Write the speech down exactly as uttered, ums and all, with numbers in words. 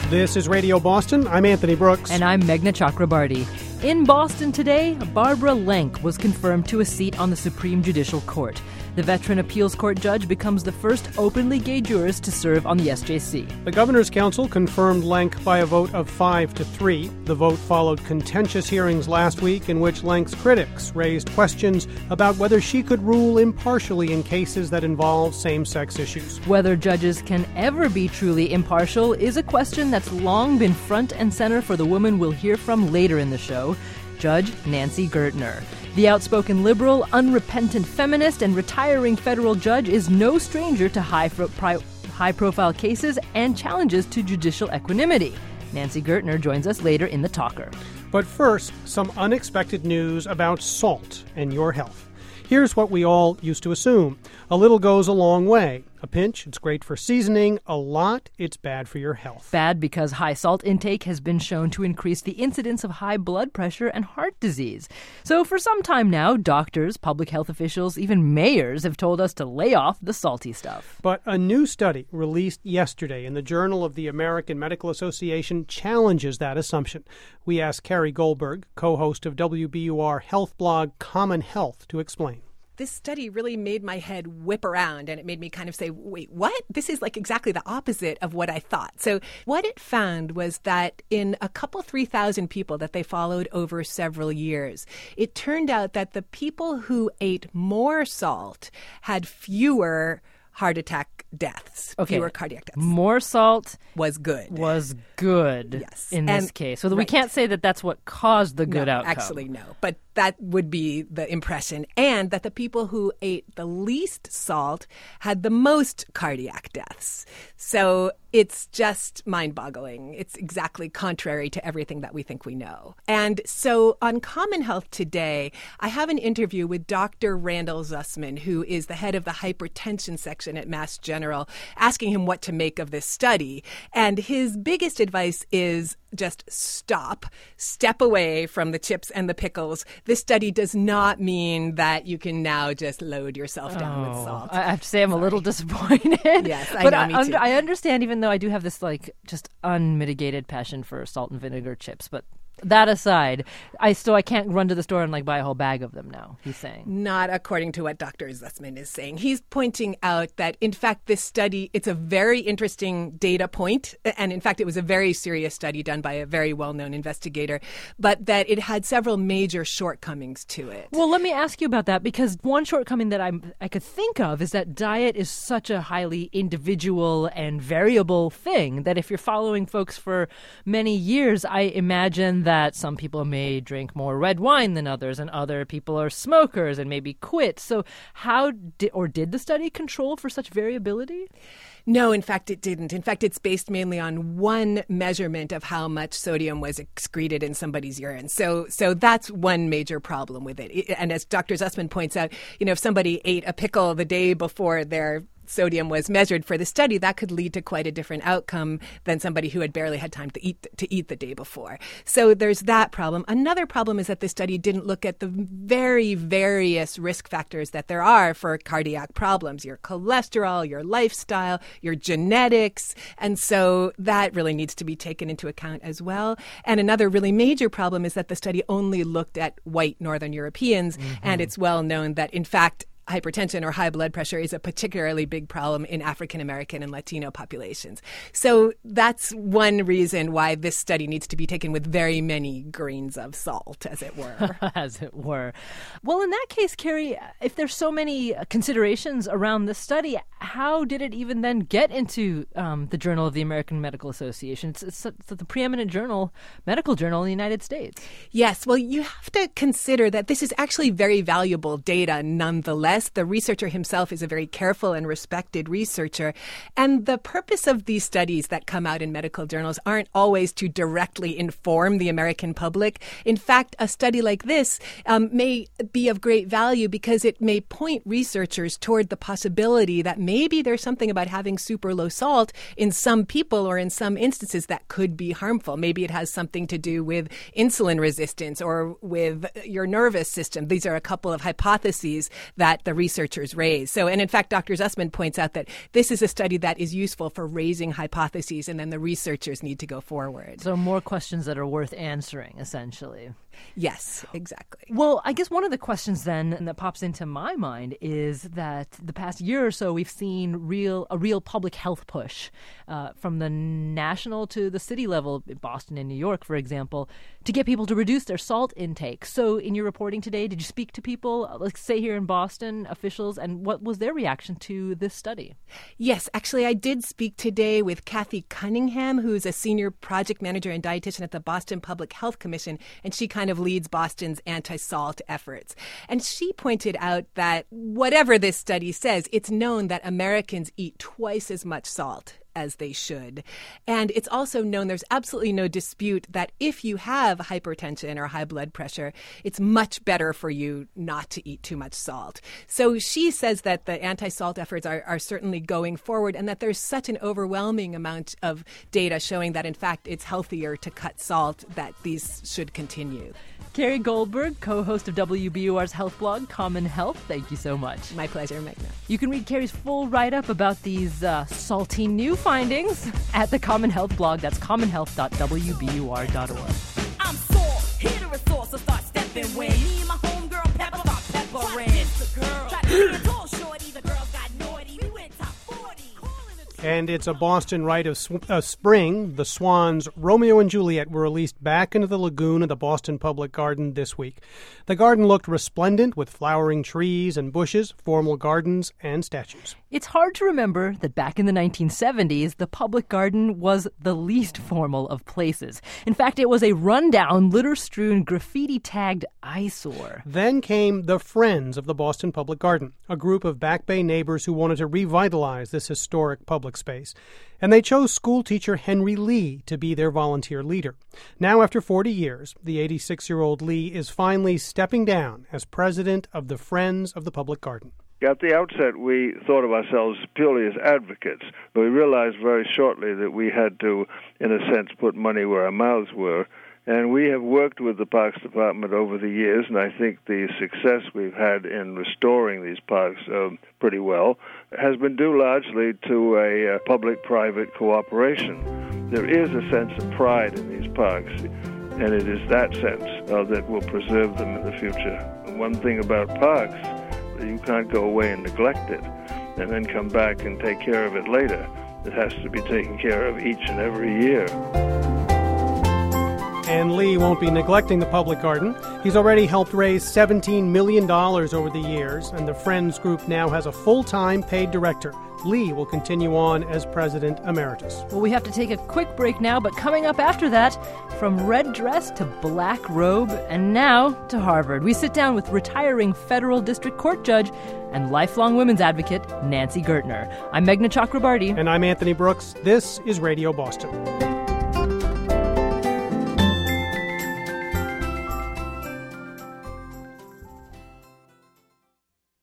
This is Radio Boston. I'm Anthony Brooks. And I'm Meghna Chakrabarty. In Boston today, Barbara Lenk was confirmed to a seat on the Supreme Judicial Court. The Veteran Appeals Court judge becomes the first openly gay jurist to serve on the S J C. The Governor's Council confirmed Lenk by a vote of five to three. The vote followed contentious hearings last week in which Lenk's critics raised questions about whether she could rule impartially in cases that involve same-sex issues. Whether judges can ever be truly impartial is a question that's long been front and center for the woman we'll hear from later in the show, Judge Nancy Gertner. The outspoken liberal, unrepentant feminist, and retiring federal judge is no stranger to high pro- pri- high-profile cases and challenges to judicial equanimity. Nancy Gertner joins us later in The Talker. But first, some unexpected news about salt and your health. Here's what we all used to assume. A little goes a long way. A pinch, it's great for seasoning. A lot, it's bad for your health. Bad because high salt intake has been shown to increase the incidence of high blood pressure and heart disease. So for some time now, doctors, public health officials, even mayors have told us to lay off the salty stuff. But a new study released yesterday in the Journal of the American Medical Association challenges that assumption. We asked Carrie Goldberg, co-host of W B U R health blog Common Health, to explain. This study really made my head whip around, and it made me kind of say, wait, what? This is like exactly the opposite of what I thought. So what it found was that in a couple, three thousand people that they followed over several years, it turned out that the people who ate more salt had fewer heart attack deaths, okay. fewer cardiac deaths. More salt was good. Was good yes. in and, this case. So that right. we can't say that that's what caused the good no, outcome. Actually, no. But that would be the impression. And that the people who ate the least salt had the most cardiac deaths. So it's just mind-boggling. It's exactly contrary to everything that we think we know. And so on Common Health today, I have an interview with Doctor Randall Zussman, who is the head of the hypertension section at Mass General, asking him what to make of this study. And his biggest advice is just stop, step away from the chips and the pickles. This study does not mean that you can now just load yourself down oh, with salt. I have to say I'm Sorry. a little disappointed. Yes, I but know, I, me too. I understand, even though I do have this like just unmitigated passion for salt and vinegar chips. But that aside, I still I can't run to the store and like buy a whole bag of them now, he's saying. Not according to what Doctor Zussman is saying. He's pointing out that, in fact, this study, it's a very interesting data point. And in fact, it was a very serious study done by a very well-known investigator, but that it had several major shortcomings to it. Well, let me ask you about that, because one shortcoming that I'm, I could think of is that diet is such a highly individual and variable thing that if you're following folks for many years, I imagine that some people may drink more red wine than others, and other people are smokers and maybe quit. So how did, or did the study control for such variability? No, in fact, it didn't. In fact, it's based mainly on one measurement of how much sodium was excreted in somebody's urine. So so that's one major problem with it. And as Doctor Zussman points out, you know, if somebody ate a pickle the day before their sodium was measured for the study, that could lead to quite a different outcome than somebody who had barely had time to eat to eat the day before. So there's that problem. Another problem is that the study didn't look at the very various risk factors that there are for cardiac problems, your cholesterol, your lifestyle, your genetics. And so that really needs to be taken into account as well. And another really major problem is that the study only looked at white Northern Europeans. Mm-hmm. And it's well known that, in fact, hypertension or high blood pressure is a particularly big problem in African American and Latino populations. So that's one reason why this study needs to be taken with very many grains of salt, as it were. As it were. Well, in that case, Carrie, if there's so many considerations around this study, how did it even then get into um, the Journal of the American Medical Association? It's, it's, it's the preeminent journal, medical journal in the United States. Yes. Well, you have to consider that this is actually very valuable data nonetheless. The researcher himself is a very careful and respected researcher. And the purpose of these studies that come out in medical journals aren't always to directly inform the American public. In fact, a study like this um, may be of great value because it may point researchers toward the possibility that maybe there's something about having super low salt in some people or in some instances that could be harmful. Maybe it has something to do with insulin resistance or with your nervous system. These are a couple of hypotheses that the researchers raise. So, and in fact, Doctor Zussman points out that this is a study that is useful for raising hypotheses, and then the researchers need to go forward. So more questions that are worth answering, essentially. Yes, exactly. Well, I guess one of the questions then that pops into my mind is that the past year or so we've seen real a real public health push uh, from the national to the city level, Boston and New York, for example, to get people to reduce their salt intake. So in your reporting today, did you speak to people, like say here in Boston, officials, and what was their reaction to this study? Yes, actually, I did speak today with Kathy Cunningham, who's a senior project manager and dietitian at the Boston Public Health Commission, and she kind of leads Boston's anti-salt efforts. And she pointed out that whatever this study says, it's known that Americans eat twice as much salt as they should. And it's also known, there's absolutely no dispute that if you have hypertension or high blood pressure, it's much better for you not to eat too much salt. So she says that the anti-salt efforts are, are certainly going forward, and that there's such an overwhelming amount of data showing that, in fact, it's healthier to cut salt, that these should continue. Carrie Goldberg, co-host of W B U R's health blog, Common Health, thank you so much. My pleasure, Magna. You can read Carrie's full write-up about these uh, salty new findings at the Common Health blog. That's common health dot w b u r dot org. I'm sore, hit a resource, so start stepping when me and my homegirl Pepper start peppering. The girl, try to be a tall shorty, the girls got naughty, we went top forty. And it's a Boston rite of sw- uh, spring. The Swans, Romeo and Juliet, were released back into the lagoon of the Boston Public Garden this week. The garden looked resplendent with flowering trees and bushes, formal gardens, and statues. It's hard to remember that back in the nineteen seventies, the public garden was the least formal of places. In fact, it was a rundown, litter-strewn, graffiti-tagged eyesore. Then came the Friends of the Boston Public Garden, a group of Back Bay neighbors who wanted to revitalize this historic public space. And they chose schoolteacher Henry Lee to be their volunteer leader. Now, after forty years, the eighty-six-year-old Lee is finally stepping down as president of the Friends of the Public Garden. At the outset, we thought of ourselves purely as advocates, but we realized very shortly that we had to, in a sense, put money where our mouths were. And we have worked with the Parks Department over the years, and I think the success we've had in restoring these parks uh, pretty well has been due largely to a uh, public-private cooperation. There is a sense of pride in these parks, and it is that sense uh, that will preserve them in the future. One thing about parks, you can't go away and neglect it and then come back and take care of it later. It has to be taken care of each and every year. And Lee won't be neglecting the public garden. He's already helped raise seventeen million dollars over the years, and the Friends group now has a full-time paid director. Lee will continue on as president emeritus. Well, we have to take a quick break now, but coming up after that, from red dress to black robe, and now to Harvard, we sit down with retiring federal district court judge and lifelong women's advocate Nancy Gertner. I'm Meghna Chakrabarti. And I'm Anthony Brooks. This is Radio Boston.